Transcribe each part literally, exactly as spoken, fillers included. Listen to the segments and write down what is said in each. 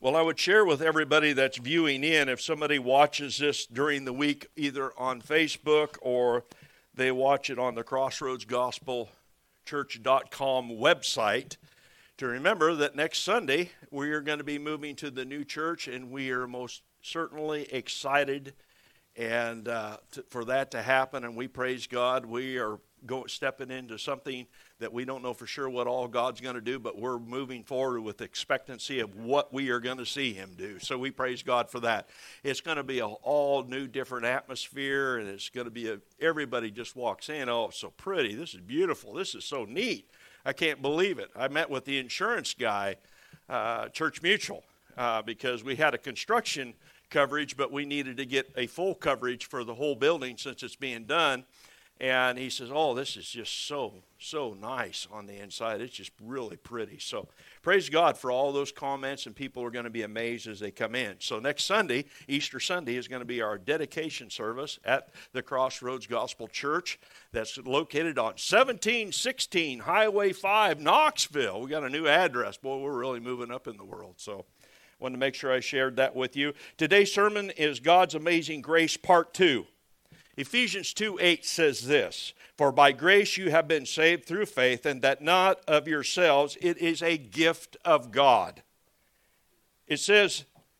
Well, I would share with everybody that's viewing in, if somebody watches this during the week, either on Facebook or they watch it on the crossroads gospel church dot com website, to remember that next Sunday we are going to be moving to the new church, and we are most certainly excited and uh, to, for that to happen, and we praise God. We are go, stepping into something that we don't know for sure what all God's going to do, but we're moving forward with expectancy of what we are going to see Him do. So we praise God for that. It's going to be an all new, different atmosphere, and it's going to be a, everybody just walks in, oh, it's so pretty. This is beautiful. This is so neat. I can't believe it. I met with the insurance guy, uh, Church Mutual, uh, because we had a construction coverage, but we needed to get a full coverage for the whole building since it's being done. And he says, oh, this is just so, so nice on the inside. It's just really pretty. So praise God for all those comments, and people are going to be amazed as they come in. So next Sunday, Easter Sunday, is going to be our dedication service at the Crossroads Gospel Church that's located on seventeen sixteen Highway five, Knoxville. We got a new address. Boy, we're really moving up in the world. So wanted to make sure I shared that with you. Today's sermon is God's Amazing Grace, Part two. Ephesians two eight says this, for by grace you have been saved through faith, and that not of yourselves, it is a gift of God. It says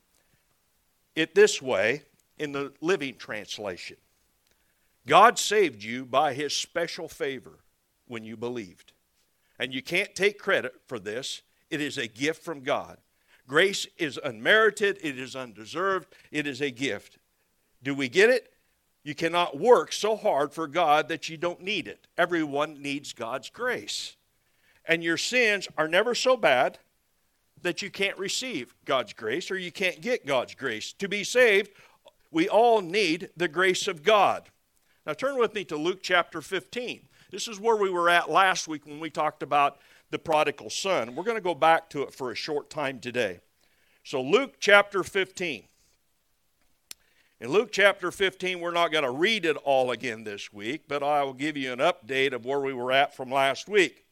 it this way in the Living Translation. God saved you by His special favor when you believed. And you can't take credit for this. It is a gift from God. Grace is unmerited. It is undeserved. It is a gift. Do we get it? You cannot work so hard for God that you don't need it. Everyone needs God's grace. And your sins are never so bad that you can't receive God's grace or you can't get God's grace. To be saved, we all need the grace of God. Now turn with me to Luke chapter fifteen. This is where we were at last week when we talked about the prodigal son. We're going to go back to it for a short time today. So Luke chapter fifteen. In Luke chapter fifteen, we're not going to read it all again this week, but I will give you an update of where we were at from last week.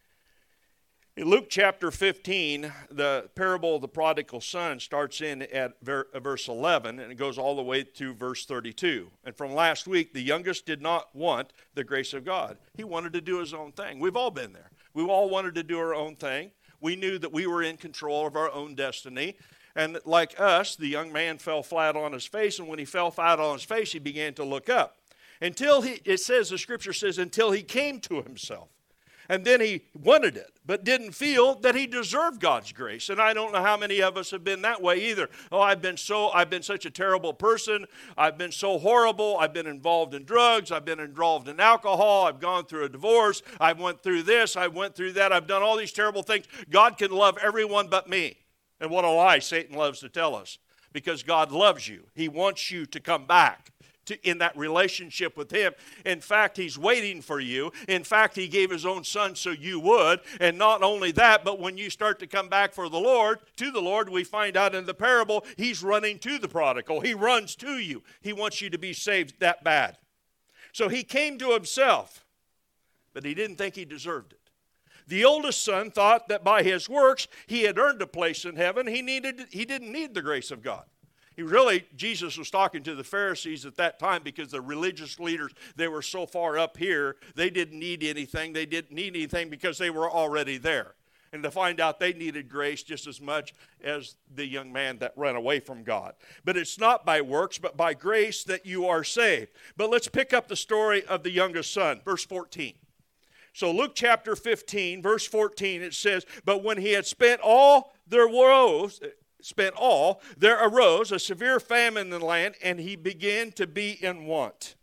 In Luke chapter fifteen, the parable of the prodigal son starts in at verse eleven, and it goes all the way to verse thirty-two. And from last week, the youngest did not want the grace of God. He wanted to do his own thing. We've all been there. We all wanted to do our own thing. We knew that we were in control of our own destiny. And like us, the young man fell flat on his face, and when he fell flat on his face, he began to look up. Until he, it says, the scripture says, until he came to himself. And then he wanted it, but didn't feel that he deserved God's grace. And I don't know how many of us have been that way either. Oh, I've been so, I've been such a terrible person. I've been so horrible. I've been involved in drugs. I've been involved in alcohol. I've gone through a divorce. I went through this. I went through that. I've done all these terrible things. God can love everyone but me. And what a lie Satan loves to tell us. Because God loves you. He wants you to come back to, in that relationship with Him. In fact, He's waiting for you. In fact, He gave His own Son so you would. And not only that, but when you start to come back for the Lord, to the Lord, we find out in the parable, He's running to the prodigal. He runs to you. He wants you to be saved that bad. So He came to Himself, but He didn't think He deserved it. The oldest son thought that by his works he had earned a place in heaven. He needed, he didn't need the grace of God. He really, Jesus was talking to the Pharisees at that time because the religious leaders, they were so far up here, they didn't need anything. They didn't need anything because they were already there. And to find out they needed grace just as much as the young man that ran away from God. But it's not by works, but by grace that you are saved. But let's pick up the story of the youngest son, verse fourteen. So Luke chapter fifteen, verse fourteen, it says, but when he had spent all there arose, spent all, there arose a severe famine in the land, and he began to be in want.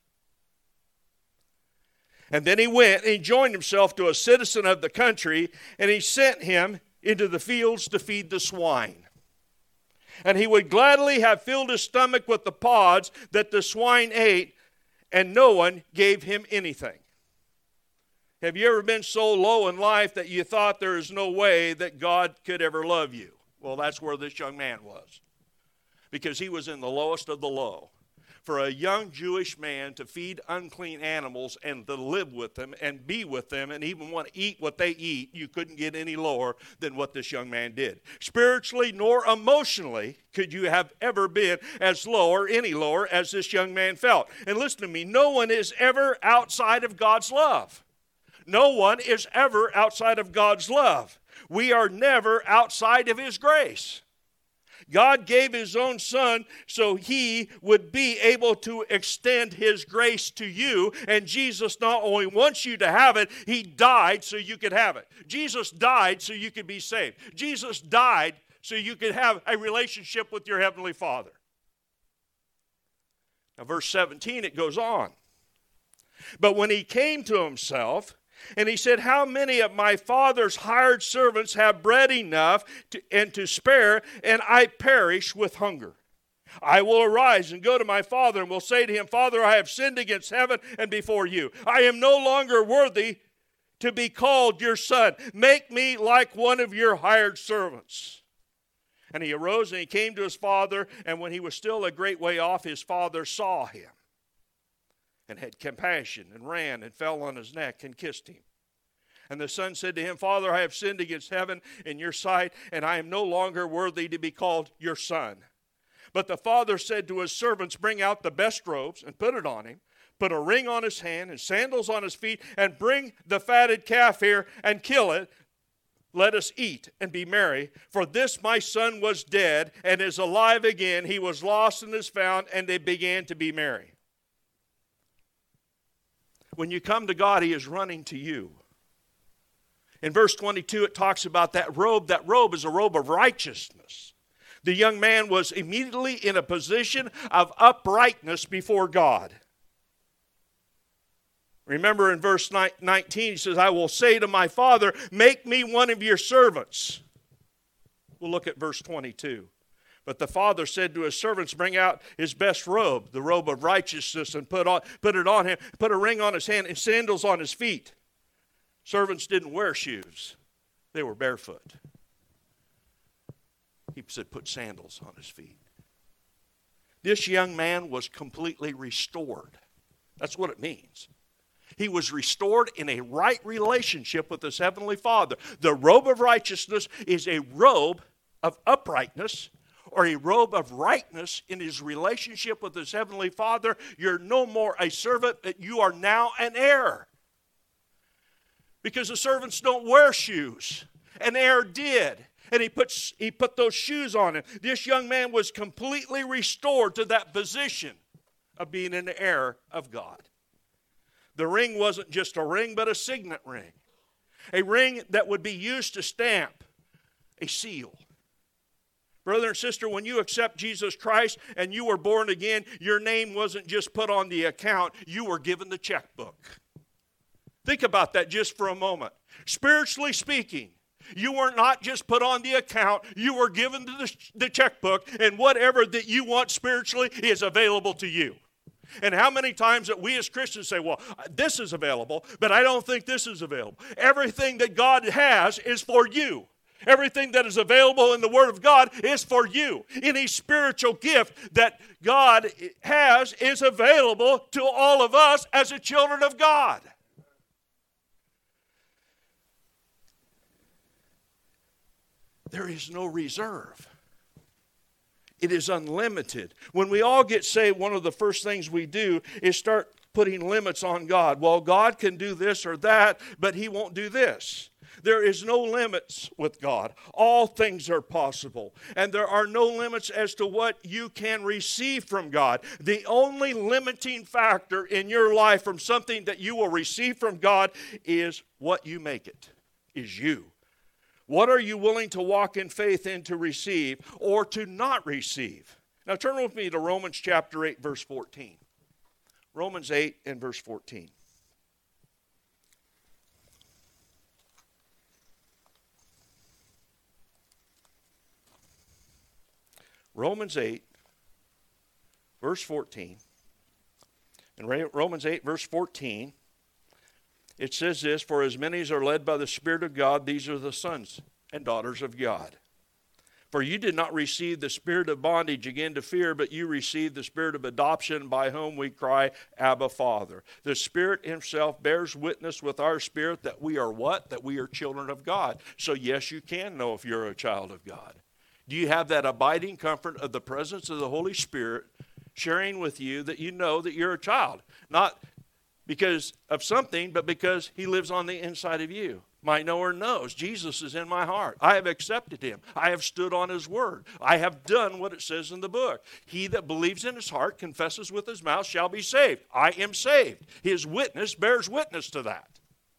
And then he went and he joined himself to a citizen of the country, and he sent him into the fields to feed the swine. And he would gladly have filled his stomach with the pods that the swine ate, and no one gave him anything. Have you ever been so low in life that you thought there is no way that God could ever love you? Well, that's where this young man was. Because he was in the lowest of the low. for a young Jewish man to feed unclean animals and to live with them and be with them and even want to eat what they eat, you couldn't get any lower than what this young man did. Spiritually nor emotionally could you have ever been as low or any lower as this young man felt. And listen to me, no one is ever outside of God's love. No one is ever outside of God's love. We are never outside of His grace. God gave His own Son so He would be able to extend His grace to you. And Jesus not only wants you to have it, He died so you could have it. Jesus died so you could be saved. Jesus died so you could have a relationship with your Heavenly Father. Now, verse seventeen, it goes on. But when He came to Himself, and He said, how many of my father's hired servants have bread enough to, and to spare, and I perish with hunger? I will arise and go to my father, and will say to him, Father, I have sinned against heaven and before you. I am no longer worthy to be called your son. Make me like one of your hired servants. And he arose and he came to his father, and when he was still a great way off, his father saw him, and had compassion, and ran and fell on his neck and kissed him. And the son said to him, Father, I have sinned against heaven in your sight, and I am no longer worthy to be called your son. But the father said to his servants, bring out the best robes and put it on him, put a ring on his hand and sandals on his feet, and bring the fatted calf here and kill it. Let us eat and be merry. For this my son was dead and is alive again. He was lost and is found, and they began to be merry. When you come to God, He is running to you. In verse twenty-two, it talks about that robe. That robe is a robe of righteousness. The young man was immediately in a position of uprightness before God. Remember in verse nineteen, he says, I will say to my father, make me one of your servants. We'll look at verse twenty-two. But the father said to his servants, bring out his best robe, the robe of righteousness, and put, on, put it on him, put a ring on his hand and sandals on his feet. Servants didn't wear shoes. They were barefoot. He said, put sandals on his feet. This young man was completely restored. That's what it means. He was restored in a right relationship with his Heavenly Father. The robe of righteousness is a robe of uprightness, or a robe of rightness in his relationship with his Heavenly Father. You're no more a servant, but you are now an heir. Because the servants don't wear shoes. An heir did. And he puts, he put those shoes on him. This young man was completely restored to that position of being an heir of God. The ring wasn't just a ring, but a signet ring. A ring that would be used to stamp a seal. Brother and sister, when you accept Jesus Christ and you were born again, your name wasn't just put on the account, you were given the checkbook. Think about that just for a moment. Spiritually speaking, you were not just put on the account, you were given the, the checkbook, and whatever that you want spiritually is available to you. And how many times that we as Christians say, well, this is available, but I don't think this is available. Everything that God has is for you. Everything that is available in the Word of God is for you. Any spiritual gift that God has is available to all of us as the children of God. There is no reserve. It is unlimited. When we all get saved, one of the first things we do is start putting limits on God. Well, God can do this or that, but He won't do this. There is no limits with God. All things are possible. And there are no limits as to what you can receive from God. The only limiting factor in your life from something that you will receive from God is what you make it, is you. What are you willing to walk in faith in to receive or to not receive? Now turn with me to Romans chapter eight, verse fourteen. Romans eight and verse fourteen. Romans eight, verse fourteen. In Romans eight, verse fourteen, it says this, for as many as are led by the Spirit of God, these are the sons and daughters of God. For you did not receive the spirit of bondage again to fear, but you received the spirit of adoption, by whom we cry, Abba, Father. The Spirit himself bears witness with our spirit that we are what? That we are children of God. So yes, you can know if you're a child of God. Do you have that abiding comfort of the presence of the Holy Spirit sharing with you that you know that you're a child? Not because of something, but because he lives on the inside of you. My knower knows Jesus is in my heart. I have accepted him. I have stood on his word. I have done what it says in the book. He that believes in his heart, confesses with his mouth, shall be saved. I am saved. His witness bears witness to that.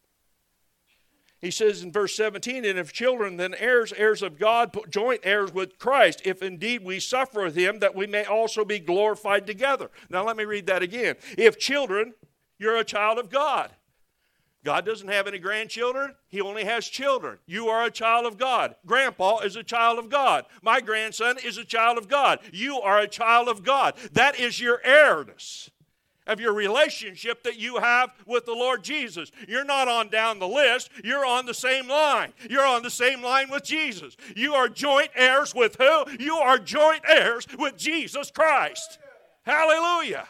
He says in verse seventeen, and if children, then heirs, heirs of God, joint heirs with Christ, if indeed we suffer with him, that we may also be glorified together. Now let me read that again. If children, you're a child of God. God doesn't have any grandchildren. He only has children. You are a child of God. Grandpa is a child of God. My grandson is a child of God. You are a child of God. That is your heirs of your relationship that you have with the Lord Jesus. You're not on down the list. You're on the same line. You're on the same line with Jesus. You are joint heirs with who? You are joint heirs with Jesus Christ. Hallelujah.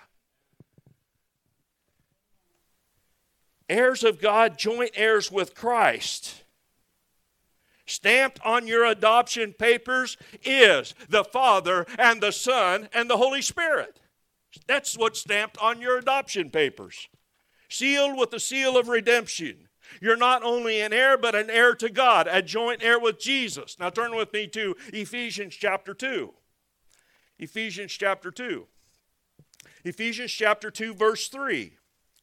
Heirs of God, joint heirs with Christ. Stamped on your adoption papers is the Father and the Son and the Holy Spirit. That's what's stamped on your adoption papers. Sealed with the seal of redemption. You're not only an heir, but an heir to God, a joint heir with Jesus. Now turn with me to Ephesians chapter two. Ephesians chapter two. Ephesians chapter two, verse three.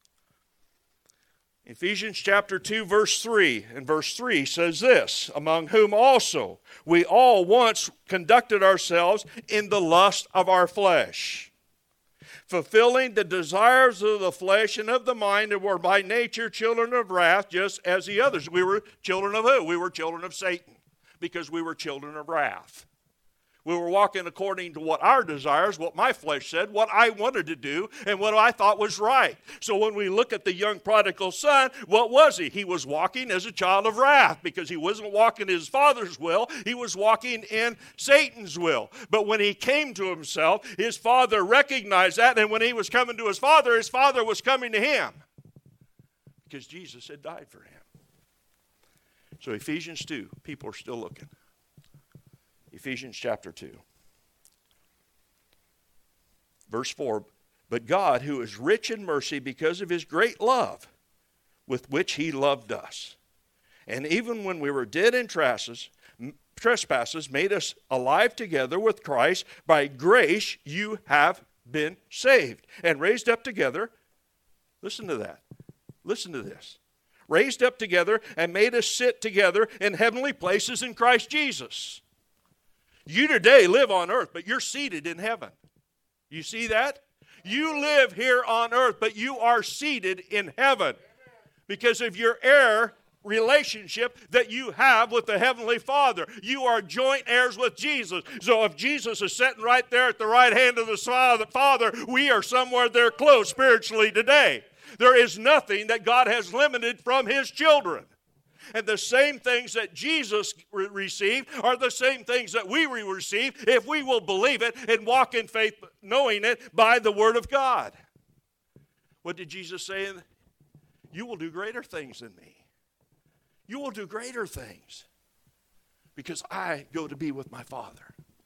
Ephesians chapter two, verse three, and verse three says this, among whom also we all once conducted ourselves in the lust of our flesh, fulfilling the desires of the flesh and of the mind, and were by nature children of wrath, just as the others. We were children of who? We were children of Satan, because we were children of wrath. We were walking according to what our desires, what my flesh said, what I wanted to do, and what I thought was right. So when we look at the young prodigal son, what was he? He was walking as a child of wrath because he wasn't walking his father's will. He was walking in Satan's will. But when he came to himself, his father recognized that, and when he was coming to his father, his father was coming to him because Jesus had died for him. So Ephesians two, people are still looking. Ephesians chapter two. Verse four, but God, who is rich in mercy because of his great love with which he loved us, and even when we were dead in trespasses, trespasses, made us alive together with Christ. By grace you have been saved and raised up together. Listen to that. Listen to this. Raised up together and made us sit together in heavenly places in Christ Jesus. You today live on earth, but you're seated in heaven. You see that? You live here on earth, but you are seated in heaven because of your heir relationship that you have with the Heavenly Father. You are joint heirs with Jesus. So if Jesus is sitting right there at the right hand of the Father, we are somewhere there close spiritually today. There is nothing that God has limited from his children. And the same things that Jesus re- received are the same things that we will receive if we will believe it and walk in faith, knowing it by the Word of God. What did Jesus say? You will do greater things than me. You will do greater things because I go to be with my Father.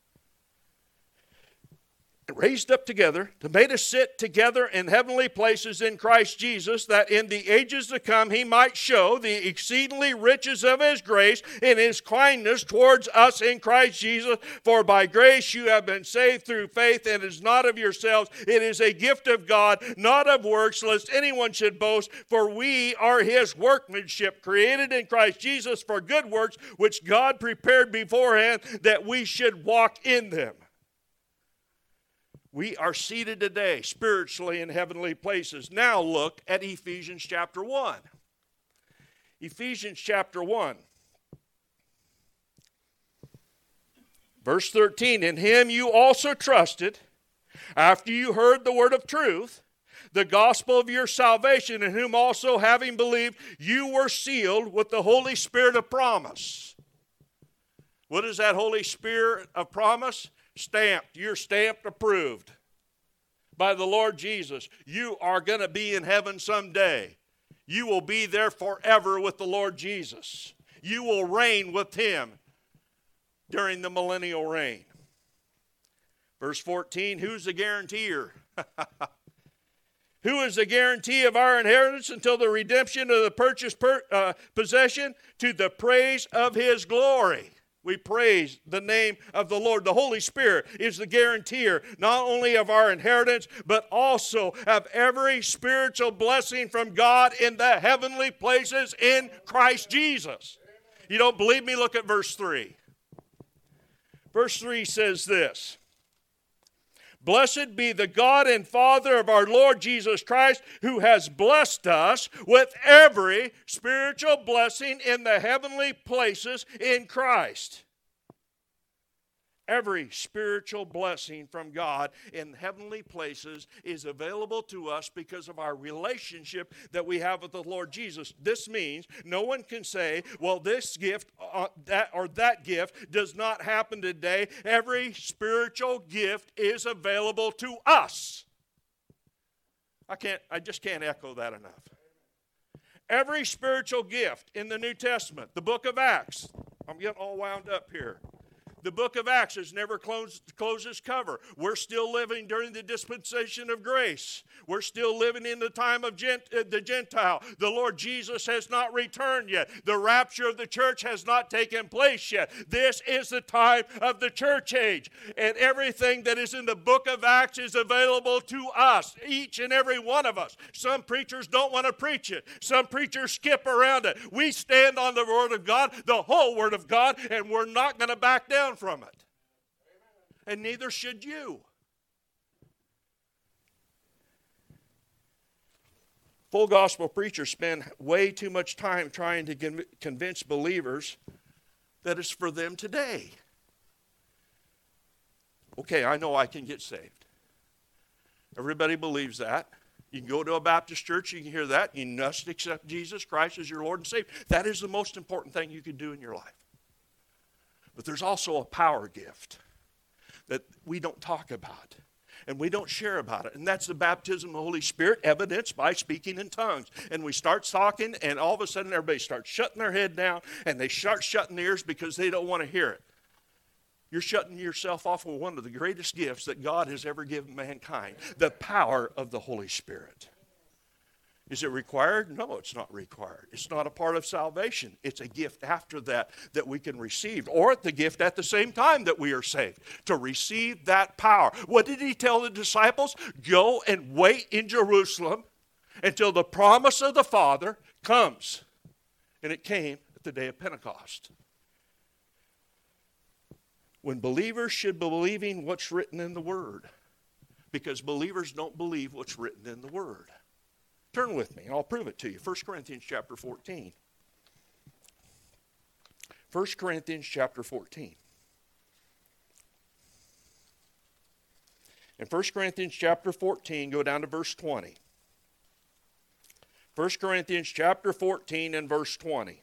Raised up together, to make us sit together in heavenly places in Christ Jesus, that in the ages to come he might show the exceedingly riches of his grace in his kindness towards us in Christ Jesus. For by grace you have been saved through faith, and it is not of yourselves, it is a gift of God, not of works, lest anyone should boast. For we are his workmanship, created in Christ Jesus for good works, which God prepared beforehand that we should walk in them. We are seated today spiritually in heavenly places. Now look at Ephesians chapter one. Ephesians chapter one. Verse thirteen, in him you also trusted, after you heard the word of truth, the gospel of your salvation, in whom also having believed, you were sealed with the Holy Spirit of promise. What is that Holy Spirit of promise? Stamped. You're stamped approved by the Lord Jesus. You are going to be in heaven someday. You will be there forever with the Lord Jesus. You will reign with him during the millennial reign. Verse fourteen, who's the guarantor? Who is the guarantee of our inheritance until the redemption of the purchased per, uh, possession, to the praise of his glory? We praise the name of the Lord. The Holy Spirit is the guarantor not only of our inheritance, but also of every spiritual blessing from God in the heavenly places in Christ Jesus. You don't believe me? Look at verse three. Verse three says this. Blessed be the God and Father of our Lord Jesus Christ, who has blessed us with every spiritual blessing in the heavenly places in Christ. Every spiritual blessing from God in heavenly places is available to us because of our relationship that we have with the Lord Jesus. This means no one can say, well, this gift uh, that or that gift does not happen today. Every spiritual gift is available to us. I can't, I just can't echo that enough. Every spiritual gift in the New Testament, the book of Acts, I'm getting all wound up here. The book of Acts has never closed, closed its cover. We're still living during the dispensation of grace. We're still living in the time of gent, uh, the Gentile. The Lord Jesus has not returned yet. The rapture of the church has not taken place yet. This is the time of the church age. And everything that is in the book of Acts is available to us, each and every one of us. Some preachers don't want to preach it. Some preachers skip around it. We stand on the Word of God, the whole Word of God, and we're not going to back down from it. And neither should you. Full gospel preachers spend way too much time trying to con- convince believers that it's for them today. Okay, I know I can get saved. Everybody believes that. You can go to a Baptist church, you can hear that. You must accept Jesus Christ as your Lord and Savior. That is the most important thing you can do in your life. But there's also a power gift that we don't talk about and we don't share about it. And that's the baptism of the Holy Spirit, evidenced by speaking in tongues. And we start talking, and all of a sudden everybody starts shutting their head down, and they start shutting their ears because they don't want to hear it. You're shutting yourself off of one of the greatest gifts that God has ever given mankind, the power of the Holy Spirit. Is it required? No, it's not required. It's not a part of salvation. It's a gift after that that we can receive, or the gift at the same time that we are saved, to receive that power. What did he tell the disciples? Go and wait in Jerusalem until the promise of the Father comes. And it came at the day of Pentecost. When believers should be believing what's written in the Word, because believers don't believe what's written in the Word. Turn with me, and I'll prove it to you. First Corinthians chapter fourteen. First Corinthians chapter fourteen. In First Corinthians chapter fourteen, go down to verse twenty. First Corinthians chapter fourteen and verse twenty.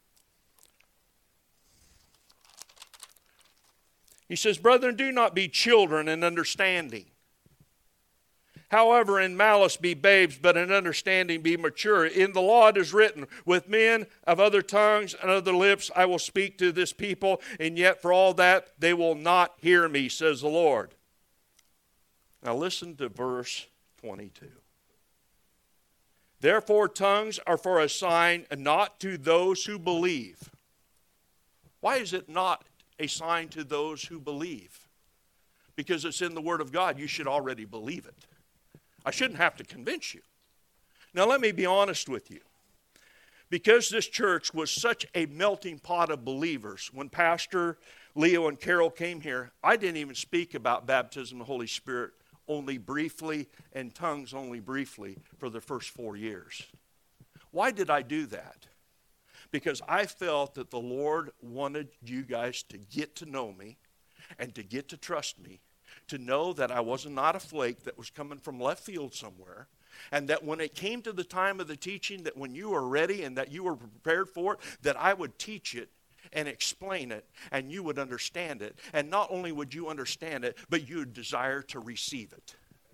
He says, brethren, do not be children in understanding. However, in malice be babes, but in understanding be mature. In the law it is written, with men of other tongues and other lips I will speak to this people, and yet for all that they will not hear me, says the Lord. Now listen to verse twenty-two. Therefore tongues are for a sign, not to those who believe. Why is it not a sign to those who believe? Because it's in the Word of God. You should already believe it. I shouldn't have to convince you. Now let me be honest with you. Because this church was such a melting pot of believers, when Pastor Leo and Carol came here, I didn't even speak about baptism of the Holy Spirit only briefly and tongues only briefly for the first four years. Why did I do that? Because I felt that the Lord wanted you guys to get to know me and to get to trust me, to know that I was not a flake that was coming from left field somewhere, and that when it came to the time of the teaching, that when you were ready and that you were prepared for it, that I would teach it and explain it, and you would understand it. And not only would you understand it, but you would desire to receive it.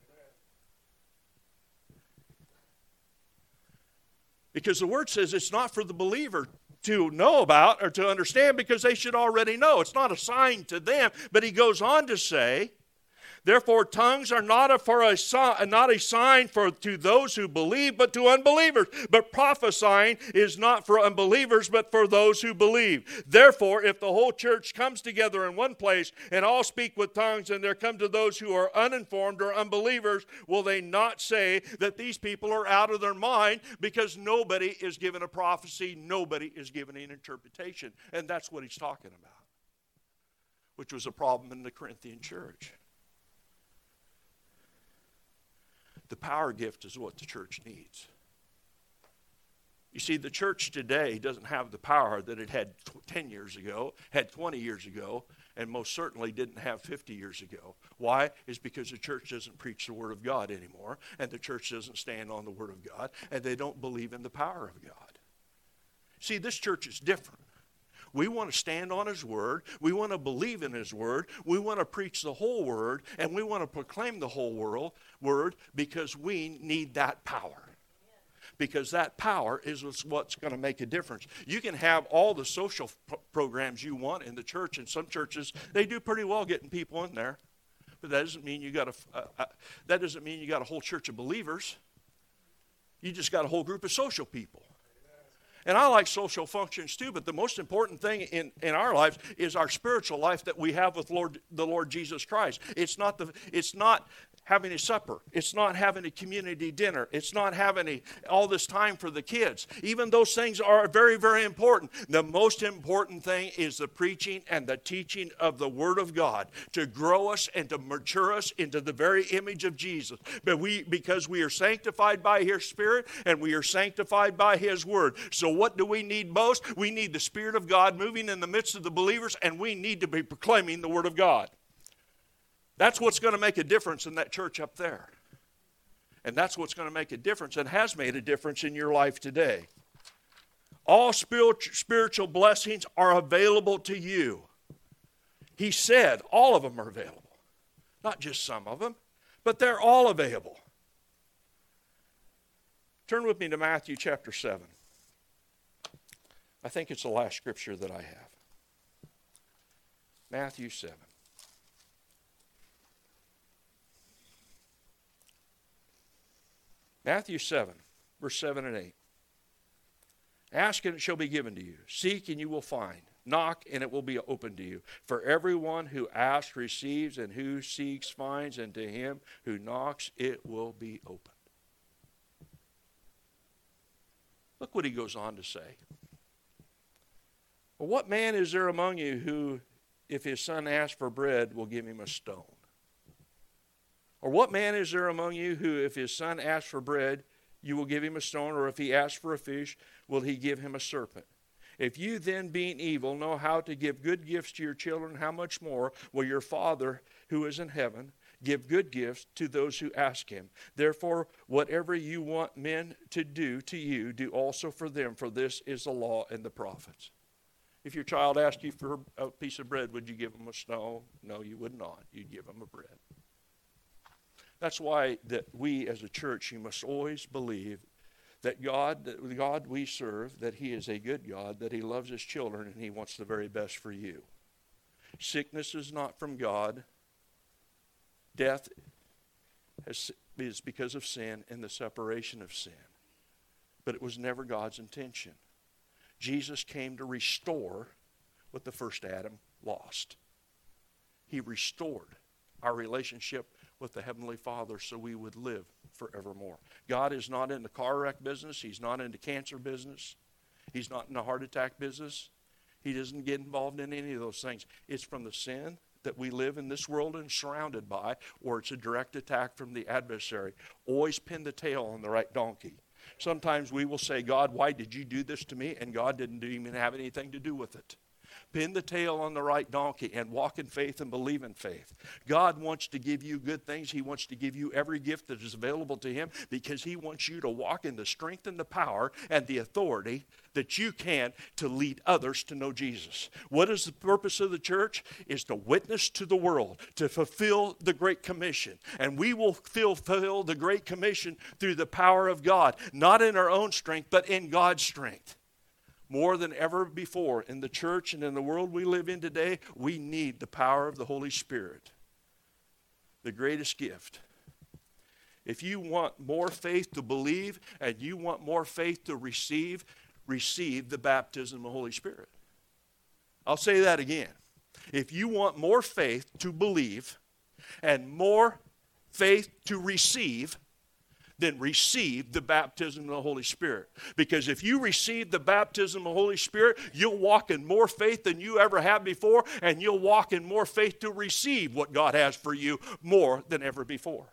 Because the Word says it's not for the believer to know about or to understand, because they should already know. It's not a sign to them. But he goes on to say, therefore tongues are not a, for a, not a sign for to those who believe, but to unbelievers. But prophesying is not for unbelievers, but for those who believe. Therefore, if the whole church comes together in one place and all speak with tongues, and there come to those who are uninformed or unbelievers, will they not say that these people are out of their mind? Because nobody is given a prophecy, nobody is given an interpretation. And that's what he's talking about, which was a problem in the Corinthian church. The power gift is what the church needs. You see, the church today doesn't have the power that it had ten years ago, had twenty years ago, and most certainly didn't have fifty years ago. Why? It's because the church doesn't preach the Word of God anymore, and the church doesn't stand on the Word of God, and they don't believe in the power of God. See, this church is different. We want to stand on His Word. We want to believe in His Word. We want to preach the whole Word, and we want to proclaim the whole world, Word, because we need that power. Because that power is what's going to make a difference. You can have all the social p- programs you want in the church, and some churches, they do pretty well getting people in there. But that doesn't mean you got a, uh, uh, that doesn't mean you got a whole church of believers. You just got a whole group of social people. And I like social functions too, but the most important thing in, in our lives is our spiritual life that we have with Lord, the Lord Jesus Christ. It's not the, it's not having a supper. It's not having a community dinner. It's not having a, all this time for the kids. Even those things are very, very important. The most important thing is the preaching and the teaching of the Word of God to grow us and to mature us into the very image of Jesus. But we, because we are sanctified by His Spirit and we are sanctified by His Word. So what do we need most? We need the Spirit of God moving in the midst of the believers, and we need to be proclaiming the Word of God. That's what's going to make a difference in that church up there. And that's what's going to make a difference and has made a difference in your life today. All spiritual blessings are available to you. He said all of them are available. Not just some of them, but they're all available. Turn with me to Matthew chapter seven. I think it's the last scripture that I have. Matthew seven. Matthew seven, verse seven and eight. Ask and it shall be given to you. Seek and you will find. Knock and it will be opened to you. For everyone who asks receives, and who seeks finds, and to him who knocks it will be opened. Look what he goes on to say. Well, what man is there among you who, if his son asks for bread, will give him a stone? Or what man is there among you who, if his son asks for bread, you will give him a stone? Or if he asks for a fish, will he give him a serpent? If you then, being evil, know how to give good gifts to your children, how much more will your Father who is in heaven give good gifts to those who ask him? Therefore, whatever you want men to do to you, do also for them, for this is the law and the prophets. If your child asked you for a piece of bread, would you give them a stone? No, you would not. You'd give them a bread. That's why that we as a church, you must always believe that God, that the God we serve, that He is a good God, that He loves His children, and He wants the very best for you. Sickness is not from God. Death has, is because of sin and the separation of sin. But it was never God's intention. Jesus came to restore what the first Adam lost. He restored our relationship with the Heavenly Father so we would live forevermore. God is not in the car wreck business. He's not in the cancer business. He's not in the heart attack business. He doesn't get involved in any of those things. It's from the sin that we live in this world and surrounded by, or it's a direct attack from the adversary. Always pin the tail on the right donkey. Sometimes we will say, God, why did you do this to me? And God didn't even have anything to do with it. Pin the tail on the right donkey and walk in faith and believe in faith. God wants to give you good things. He wants to give you every gift that is available to Him because He wants you to walk in the strength and the power and the authority that you can to lead others to know Jesus. What is the purpose of the church? Is to witness to the world, to fulfill the Great Commission. And we will fulfill the Great Commission through the power of God, not in our own strength, but in God's strength. More than ever before in the church and in the world we live in today, we need the power of the Holy Spirit, the greatest gift. If you want more faith to believe and you want more faith to receive, receive the baptism of the Holy Spirit. I'll say that again. If you want more faith to believe and more faith to receive, then receive the baptism of the Holy Spirit. Because if you receive the baptism of the Holy Spirit, you'll walk in more faith than you ever have before, and you'll walk in more faith to receive what God has for you more than ever before.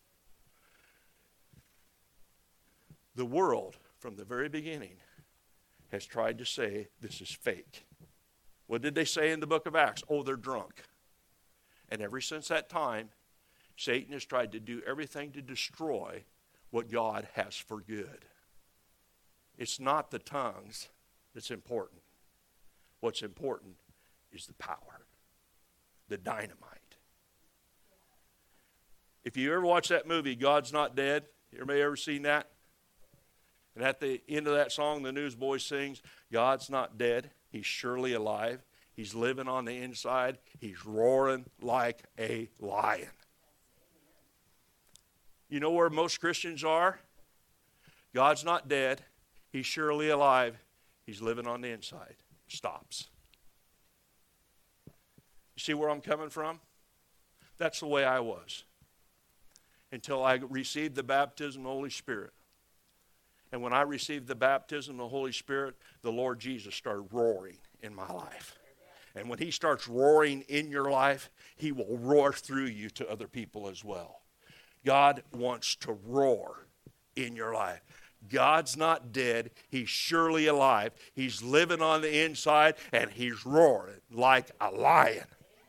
The world, from the very beginning, has tried to say this is fake. What did they say in the book of Acts? Oh, they're drunk. And ever since that time, Satan has tried to do everything to destroy what God has for good. It's not the tongues that's important. What's important is the power, the dynamite. If you ever watch that movie, God's Not Dead, everybody ever seen that? And at the end of that song, the newsboy sings, God's not dead, he's surely alive. He's living on the inside. He's roaring like a lion. You know where most Christians are? God's not dead. He's surely alive. He's living on the inside. Stops. You see where I'm coming from? That's the way I was until I received the baptism of the Holy Spirit. And when I received the baptism of the Holy Spirit, the Lord Jesus started roaring in my life. And when he starts roaring in your life, he will roar through you to other people as well. God wants to roar in your life. God's not dead. He's surely alive. He's living on the inside, and he's roaring like a lion.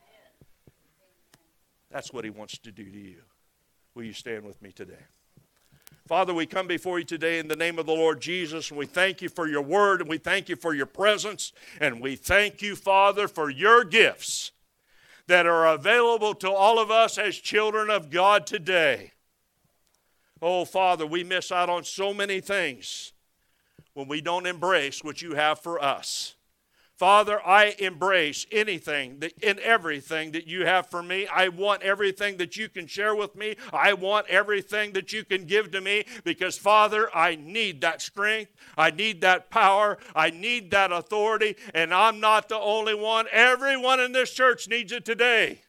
That's what he wants to do to you. Will you stand with me today? Father, we come before you today in the name of the Lord Jesus, and we thank you for your word, and we thank you for your presence, and we thank you, Father, for your gifts that are available to all of us as children of God today. Oh, Father, we miss out on so many things when we don't embrace what you have for us. Father, I embrace anything that, and everything that you have for me. I want everything that you can share with me. I want everything that you can give to me because, Father, I need that strength. I need that power. I need that authority, and I'm not the only one. Everyone in this church needs it today.